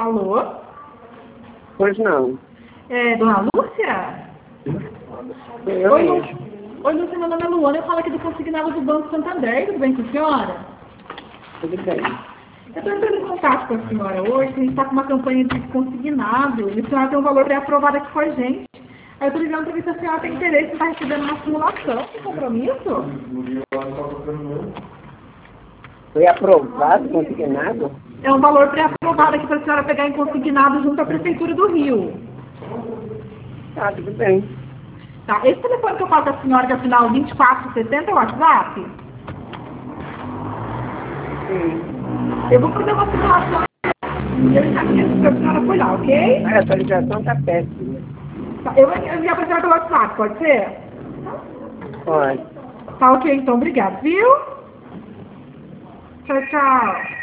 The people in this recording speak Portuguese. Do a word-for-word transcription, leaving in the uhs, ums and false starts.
Alô? Pois não. É, dona Lúcia? Eu Oi, Lu... mesmo. Oi, Lúcia, meu nome é Luana, eu falo aqui do Consignado do Banco Santander, tudo bem com a senhora? Tudo bem. Eu estou entrando em contato com a senhora hoje, a gente está com uma campanha de consignado, e a senhora tem um valor pré-aprovado aqui com a gente. Aí eu estou ligando para ver se a senhora tem interesse em estar recebendo uma simulação, tem compromisso? Foi aprovado, consignado? É um valor pré-aprovado aqui para a senhora pegar em consignado junto à Prefeitura do Rio. Tá, tudo bem. Tá, esse telefone que eu falo com a senhora, que é o final vinte e quatro sessenta, é o WhatsApp? Sim. Eu vou fazer uma simulação e eu encaminho para a senhora por lá, ok? A atualização tá péssima. Tá, eu vou enviar para a senhora pelo WhatsApp, pode ser? Pode. Tá ok, então, obrigado, viu? Tchau, tchau.